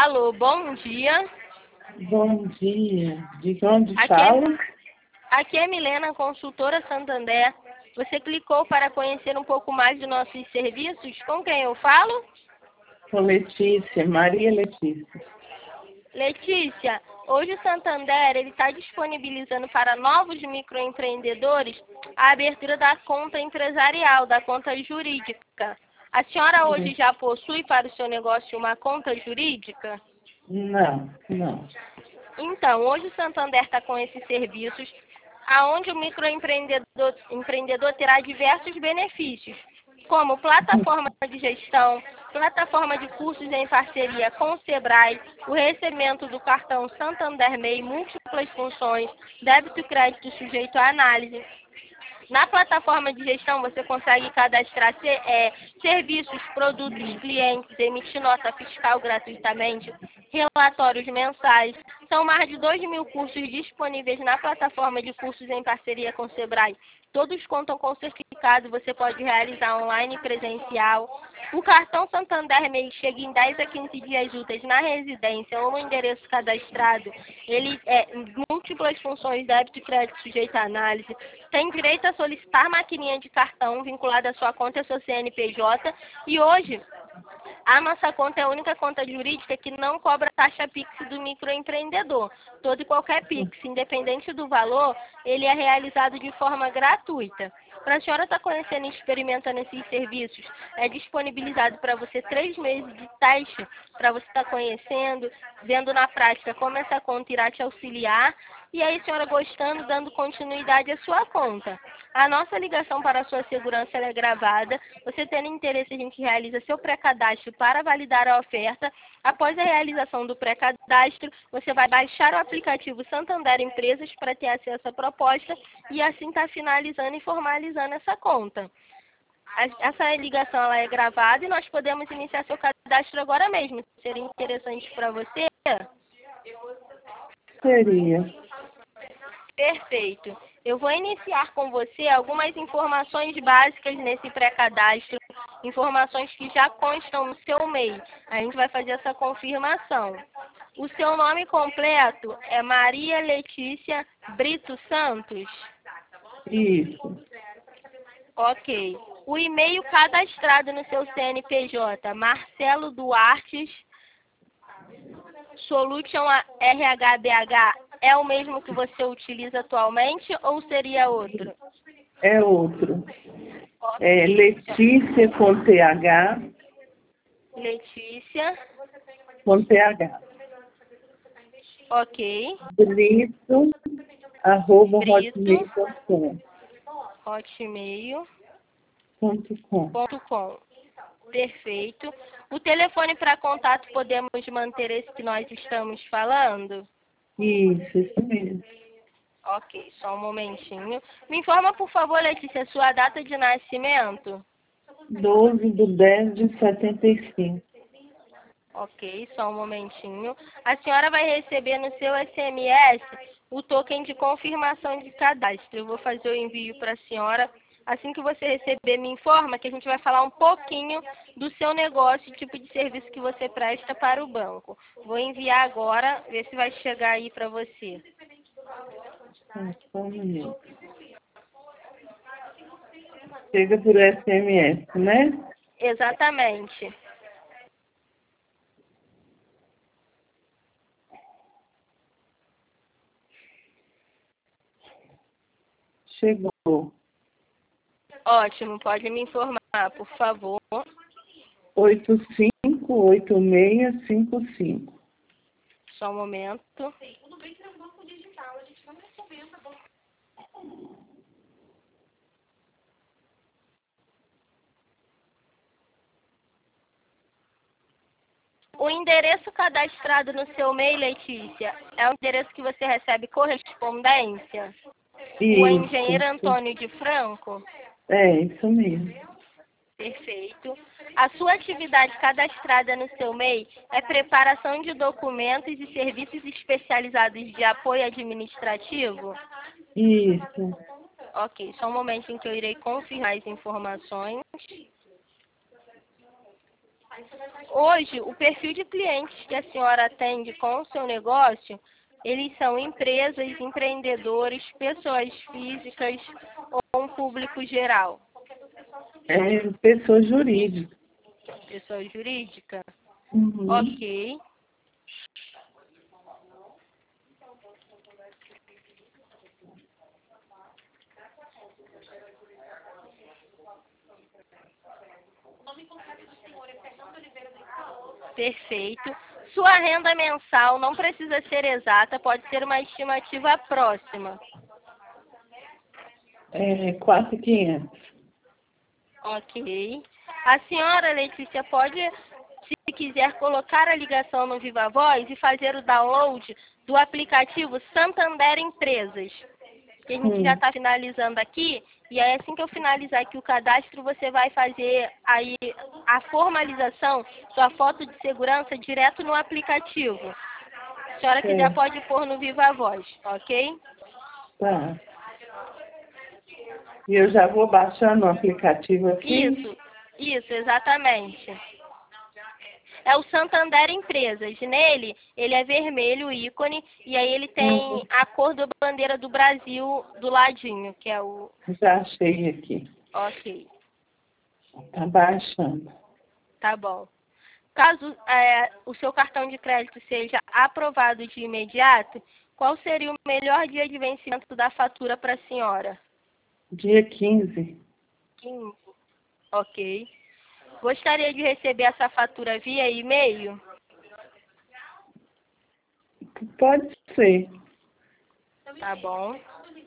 Alô, bom dia. Bom dia. De onde Aqui fala? aqui é Milena, consultora Santander. Você clicou para conhecer um pouco mais de nossos serviços? Com quem eu falo? Com Letícia, Maria Letícia. Letícia, hoje o Santander está disponibilizando para novos microempreendedores a abertura da conta empresarial, da conta jurídica. A senhora hoje já possui para o seu negócio uma conta jurídica? Não. Então, hoje o Santander está com esses serviços, aonde o empreendedor terá diversos benefícios, como plataforma de gestão, plataforma de cursos em parceria com o Sebrae, o recebimento do cartão Santander MEI, múltiplas funções, débito e crédito sujeito à análise. Na plataforma de gestão, você consegue cadastrar serviços, produtos, clientes, emitir nota fiscal gratuitamente, relatórios mensais. São mais de 2.000 cursos disponíveis na plataforma de cursos em parceria com o Sebrae. Todos contam com certificado, você pode realizar online e presencial. O cartão Santander MEI chega em 10 a 15 dias úteis na residência ou no endereço cadastrado. Ele múltiplas funções, débito e crédito sujeito à análise. Tem direito a solicitar maquininha de cartão vinculada à sua conta e ao seu CNPJ. E hoje, a nossa conta é a única conta jurídica que não cobra taxa Pix do microempreendedor. Todo e qualquer Pix, independente do valor, ele é realizado de forma gratuita. Para a senhora estar conhecendo e experimentando esses serviços, é disponibilizado para você 3 meses de teste, para você estar conhecendo, vendo na prática como essa conta irá te auxiliar, e aí, senhora, gostando, dando continuidade à sua conta. A nossa ligação para a sua segurança ela é gravada. Você tendo interesse, a gente realiza seu pré-cadastro para validar a oferta. Após a realização do pré-cadastro, você vai baixar o aplicativo Santander Empresas para ter acesso à proposta e assim está finalizando e formalizando essa conta. Essa ligação ela é gravada e nós podemos iniciar seu cadastro agora mesmo. Seria interessante para você? Seria. Perfeito. Eu vou iniciar com você algumas informações básicas nesse pré-cadastro, informações que já constam no seu MEI. A gente vai fazer essa confirmação. O seu nome completo é Maria Letícia Brito Santos? Isso. Ok. O e-mail cadastrado no seu CNPJ, Marcelo Duartes, Solution RHBH, é o mesmo que você utiliza atualmente ou seria outro? É outro. É Letícia com TH. Letícia. Com TH. Ok. Brito, @hotmail.com. hotmail.com. Perfeito. O telefone para contato podemos manter esse que nós estamos falando? Isso mesmo. Ok, só um momentinho. Me informa, por favor, Letícia, sua data de nascimento. 12/10/75. Ok, só um momentinho. A senhora vai receber no seu SMS o token de confirmação de cadastro. Eu vou fazer o envio para a senhora. Assim que você receber, me informa que a gente vai falar um pouquinho do seu negócio, tipo de serviço que você presta para o banco. Vou enviar agora, ver se vai chegar aí para você. Só um minuto. Chega por SMS, né? Exatamente. Chegou. Ótimo, pode me informar, por favor. 858655. Só um momento. O endereço cadastrado no seu MEI, Letícia, é o endereço que você recebe correspondência? Isso. O engenheiro Antônio de Franco? É, isso mesmo. Perfeito. A sua atividade cadastrada no seu MEI é preparação de documentos e serviços especializados de apoio administrativo? Isso. Ok, só um momento em que eu irei confirmar as informações. Hoje, o perfil de clientes que a senhora atende com o seu negócio, eles são empresas, empreendedores, pessoas físicas ou um público geral? É pessoa jurídica. Pessoa jurídica? Uhum. Ok. Perfeito. Sua renda mensal não precisa ser exata, pode ser uma estimativa próxima. É 4.500. Ok. A senhora Letícia pode, se quiser, colocar a ligação no Viva Voz e fazer o download do aplicativo Santander Empresas. Que a gente já está finalizando aqui, e aí assim que eu finalizar aqui o cadastro, você vai fazer aí a formalização sua foto de segurança direto no aplicativo. Se a senhora quiser, pode pôr no Viva Voz, ok? Tá. E eu já vou baixando o aplicativo aqui? Isso, exatamente. É o Santander Empresas. Nele, ele é vermelho, o ícone, e aí ele tem a cor da bandeira do Brasil do ladinho, que é o... Já achei aqui. Ok, Tá baixando. tá bom. Caso o seu cartão de crédito seja aprovado de imediato, qual seria o melhor dia de vencimento da fatura para a senhora? Dia 15. 15. Ok. Gostaria de receber essa fatura via e-mail? Pode ser. Tá bom.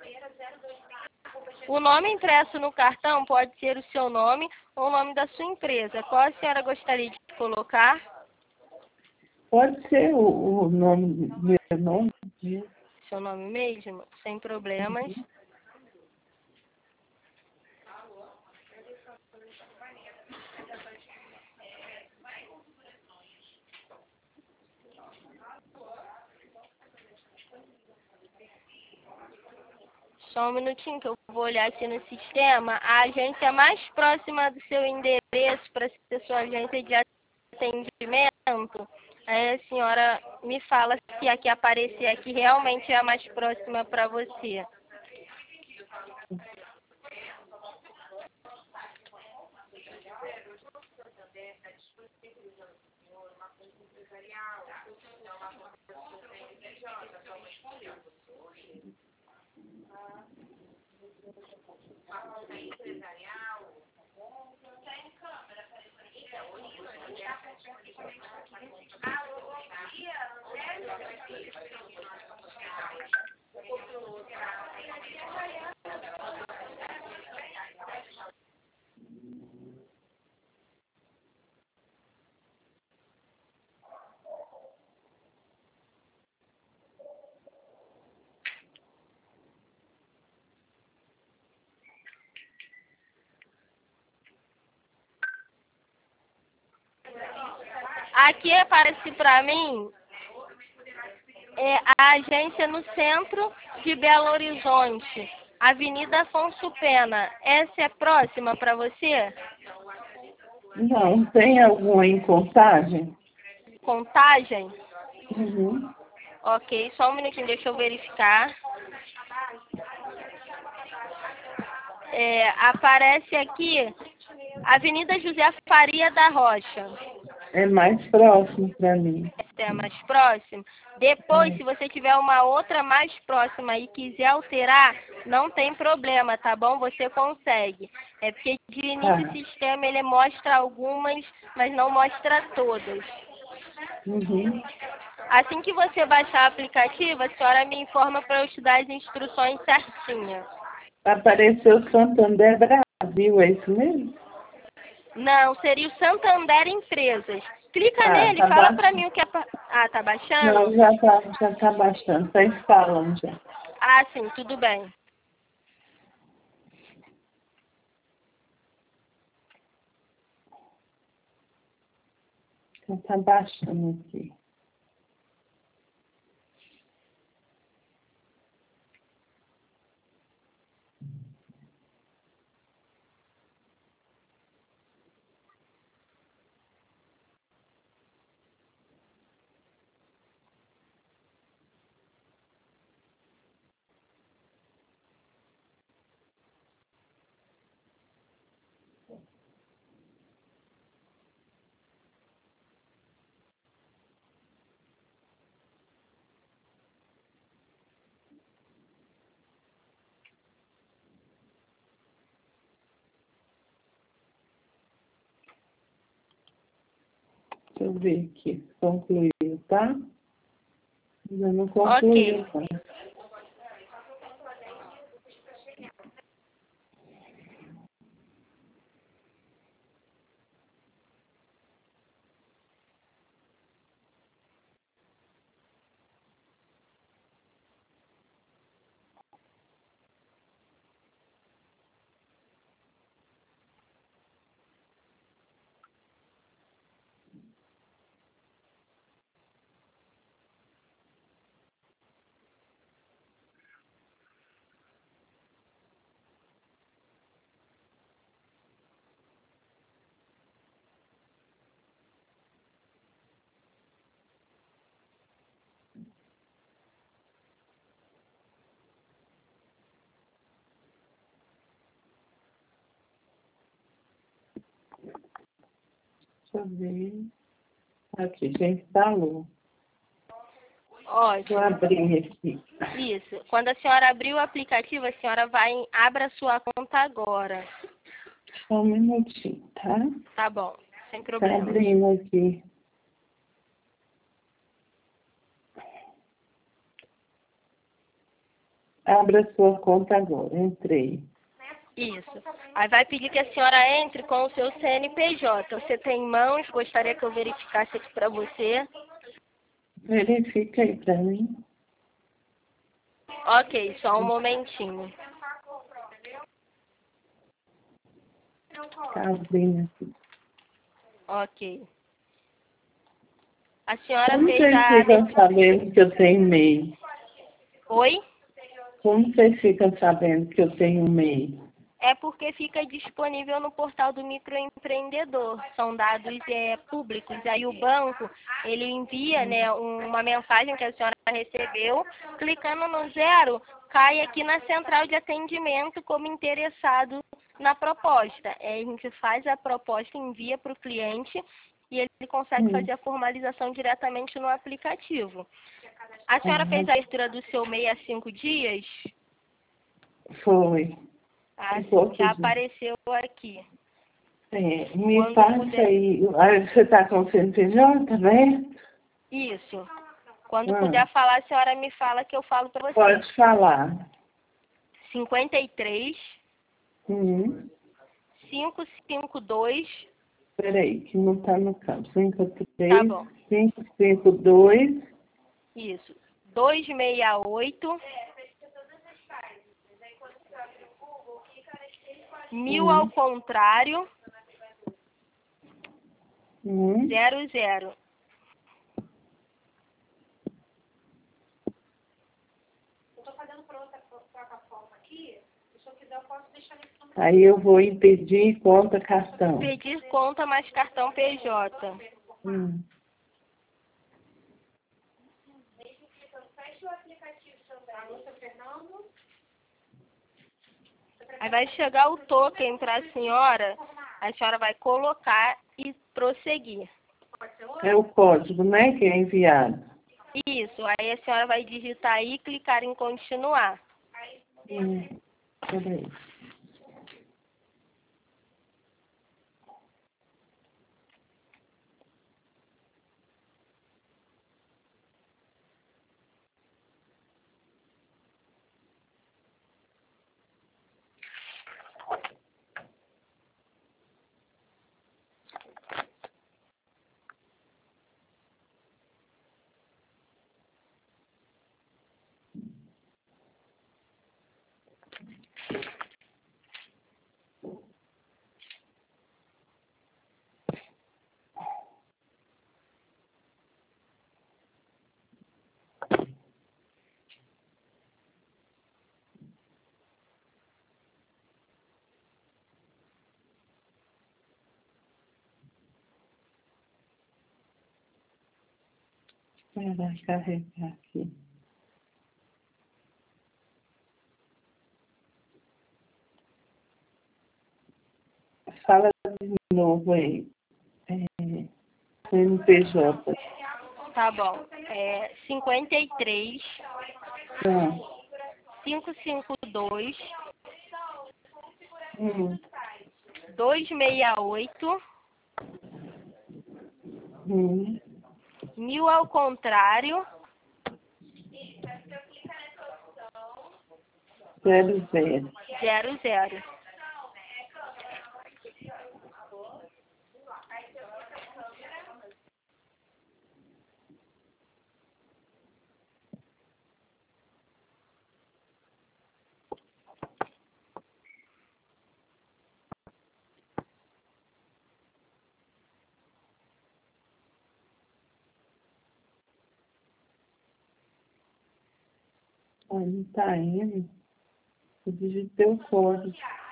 O nome impresso no cartão pode ser o seu nome ou o nome da sua empresa. Qual a senhora gostaria de colocar? Pode ser o nome, meu nome. Seu nome mesmo? Sem problemas. Só um minutinho que eu vou olhar aqui no sistema. A agência mais próxima do seu endereço para ser sua agência de atendimento. Aí a senhora me fala se a que aparecer aqui realmente é a mais próxima para você. Aqui aparece para mim a agência no centro de Belo Horizonte, Avenida Afonso Pena. Essa é próxima para você? Não, tem alguma em Contagem? Contagem? Uhum. Ok, só um minutinho, deixa eu verificar. Aparece aqui Avenida José Faria da Rocha. É mais próximo para mim. Essa é a mais próxima. Depois, se você tiver uma outra mais próxima e quiser alterar, não tem problema, tá bom? Você consegue. É porque de início o sistema ele mostra algumas, mas não mostra todas. Uhum. Assim que você baixar o aplicativo, a senhora me informa para eu te dar as instruções certinhas. Apareceu Santander Brasil, é isso mesmo? Não, seria o Santander Empresas. Clica nele, Tá fala para mim o que é... tá baixando? Não, já tá baixando, tá instalando já. Ah, sim, tudo bem. Já tá baixando aqui. Deixa eu ver aqui. Concluiu, tá? Ainda não concluiu, Ok. tá? Deixa eu ver. Aqui, já instalou. Deixa eu Ótimo. abrir aqui. Isso. Quando a senhora abrir o aplicativo, a senhora abra a sua conta agora. Só um minutinho, tá? Tá bom, sem Tá problema. abrindo aqui. Abra sua conta agora. Entrei. Isso. Aí vai pedir que a senhora entre com o seu CNPJ. Você tem em mãos? Gostaria que eu verificasse aqui para você. Verifica aí pra mim. Ok, só um momentinho. Tá abrindo aqui. Ok. A senhora Como fez vocês a... ficam sabendo que eu tenho MEI? Oi? Como vocês ficam sabendo que eu tenho MEI? É porque fica disponível no portal do microempreendedor. São dados públicos. Aí o banco, ele envia, né, uma mensagem que a senhora recebeu. Clicando no 0, cai aqui na central de atendimento como interessado na proposta. A gente faz a proposta, envia para o cliente e ele consegue fazer a formalização diretamente no aplicativo. A senhora fez a abertura do seu MEI há 5 dias? Foi. Ah, Um sim, pouco já de... apareceu aqui. me Quando passa puder. aí. Você tá com o CNPJ, né? Isso. Quando puder falar, a senhora me fala que eu falo para você. Pode falar. 53 552. Peraí, que não tá no campo. Tá 53, bom. 552. Isso. 268 1000 ao contrário 00. Aí eu vou impedir conta cartão. Pedir conta mais cartão PJ. Aí vai chegar o token para a senhora vai colocar e prosseguir. É o código, né, que é enviado. Isso, aí a senhora vai digitar aí e clicar em continuar. Peraí. Vai carregar aqui. Fala de novo aí. CNPJ. Tá bom. 53 552 268 1000 ao contrário. 00. 00. Não tá indo. Eu digitei o código.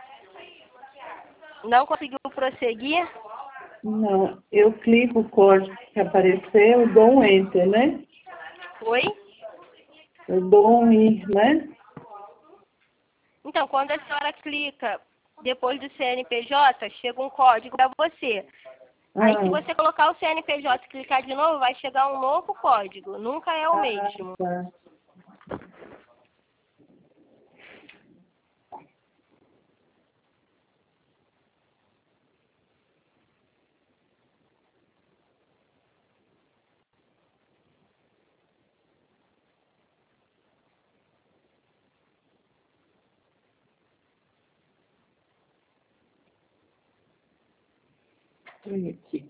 Não conseguiu prosseguir? Não, eu clico o código que apareceu, eu dou um Enter, né? Oi? Eu dou um IR, né? Então, quando a senhora clica depois do CNPJ, chega um código para você. Aí, se você colocar o CNPJ e clicar de novo, vai chegar um novo código. Nunca é o mesmo. Tá. Olha aqui.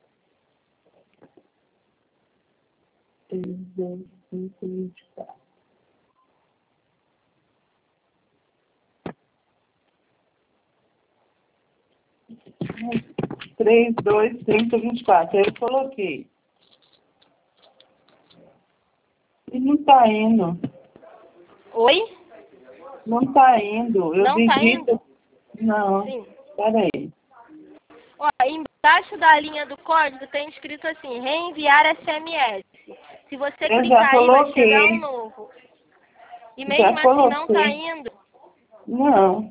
3, 2, 5, 24. Três, dois, 30, 24. Eu coloquei. E não tá indo. Oi? Não tá indo. Eu Não tá digito. indo? Não. Sim. Peraí. Ó, embaixo da linha do código tem escrito assim, reenviar SMS. Se você Eu clicar já aí, vai chegar um coloquei. novo. E Já mesmo assim não tá coloquei. indo? Não.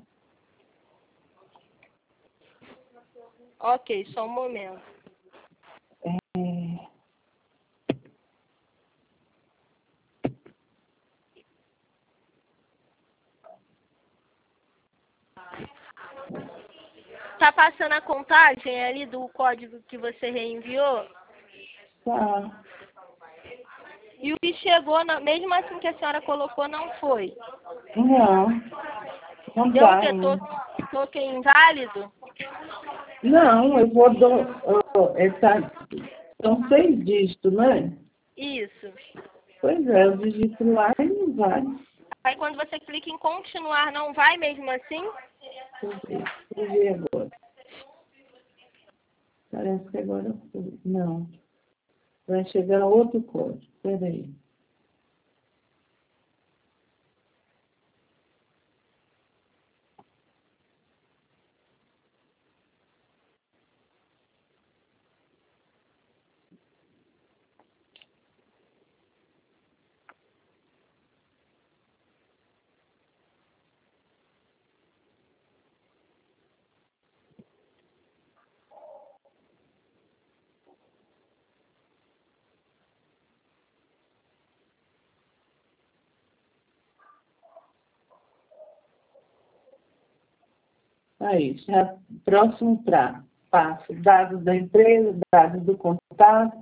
Ok, só um momento. É... Tá passando a contagem ali do código que você reenviou? Tá. E o que chegou, mesmo assim que a senhora colocou, não foi? Não. Não Deu o tá que? indo. Toque inválido? Não, eu vou são 6 dígitos, né? Isso. Pois é, eu digito lá e não vai. Aí quando você clica em continuar, não vai mesmo assim? Deixa eu ver agora. Parece que agora foi. Não. Vai chegar outro código. Peraí. Aí, já próximo passo. Dados da empresa, dados do contato.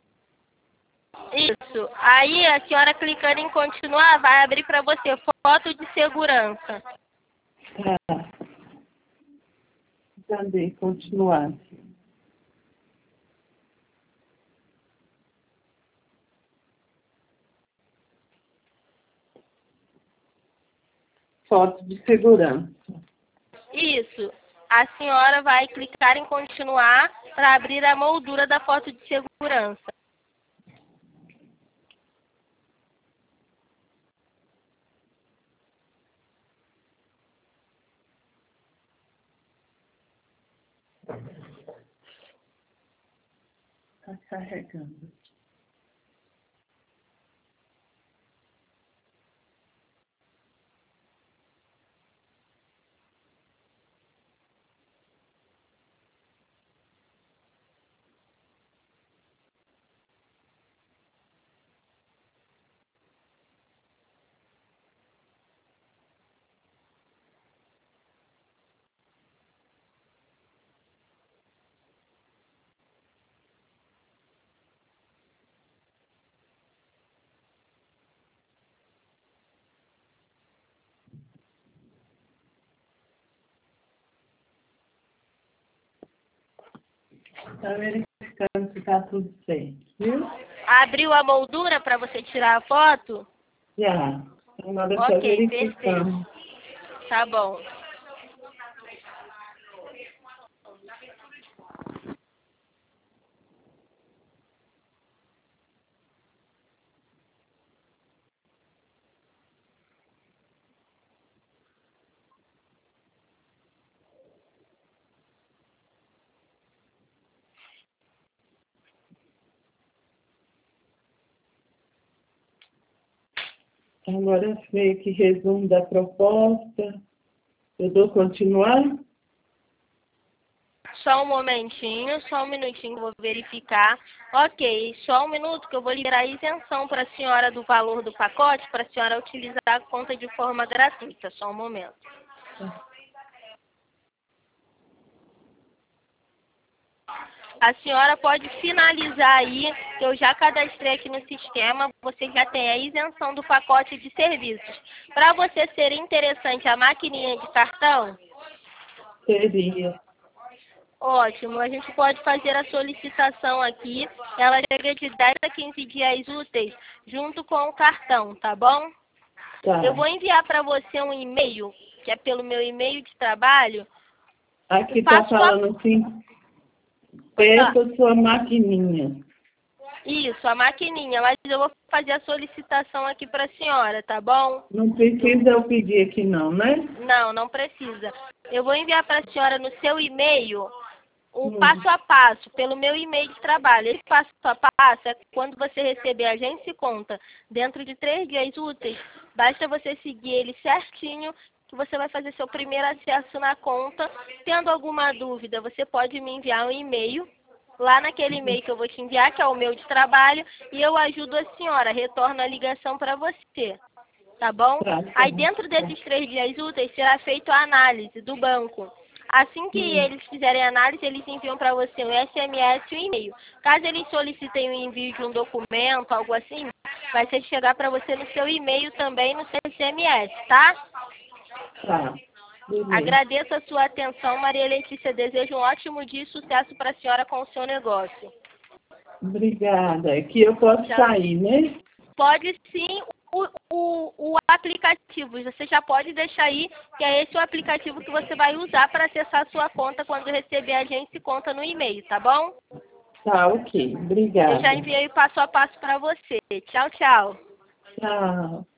Isso. Aí a senhora clicando em continuar, vai abrir para você foto de segurança. Tá. Cadê? Continuar. Foto de segurança. Isso. A senhora vai clicar em continuar para abrir a moldura da foto de segurança. Está carregando. Está verificando se está tudo certo, viu? Abriu a moldura para você tirar a foto? Já. Agora está Ok, verificando. perfeito. Tá bom. Agora veio aqui resumo da proposta. Eu dou continuar? Só um momentinho, só um minutinho, que eu vou verificar. Ok, só um minuto que eu vou liberar a isenção para a senhora do valor do pacote, para a senhora utilizar a conta de forma gratuita. Só um momento. A senhora pode finalizar aí, que eu já cadastrei aqui no sistema, você já tem a isenção do pacote de serviços. Para você ser interessante a maquininha de cartão, Seria. ótimo, a gente pode fazer a solicitação aqui, ela chega de 10 a 15 dias úteis, junto com o cartão, tá bom? Tá. Eu vou enviar para você um e-mail, que é pelo meu e-mail de trabalho. Aqui está falando assim, peça sua maquininha. Isso, a maquininha, mas eu vou fazer a solicitação aqui para a senhora, tá bom? Não precisa eu pedir aqui não, né? Não, não precisa. Eu vou enviar para a senhora no seu e-mail um passo a passo, pelo meu e-mail de trabalho. Esse passo a passo é quando você receber a Agência e Conta dentro de 3 dias úteis, basta você seguir ele certinho, que você vai fazer seu primeiro acesso na conta. Tendo alguma dúvida, você pode me enviar um e-mail, lá naquele e-mail que eu vou te enviar, que é o meu de trabalho, e eu ajudo a senhora, retorno a ligação para você. Tá bom? Aí dentro desses 3 dias úteis será feita a análise do banco. Assim que eles fizerem a análise, eles enviam para você um SMS e um e-mail. Caso eles solicitem o envio de um documento, algo assim, vai ser chegar para você no seu e-mail também, no seu SMS, tá? Tá. Beleza. Agradeço a sua atenção, Maria Letícia. Desejo um ótimo dia e sucesso para a senhora com o seu negócio. Obrigada. Aqui eu posso sair, né? Pode sim. O aplicativo, você já pode deixar aí, que é esse o aplicativo que você vai usar para acessar a sua conta quando receber a Agência e Conta no e-mail, tá bom? Tá, ok. Obrigada. Eu já enviei o passo a passo para você. Tchau, tchau. Tchau.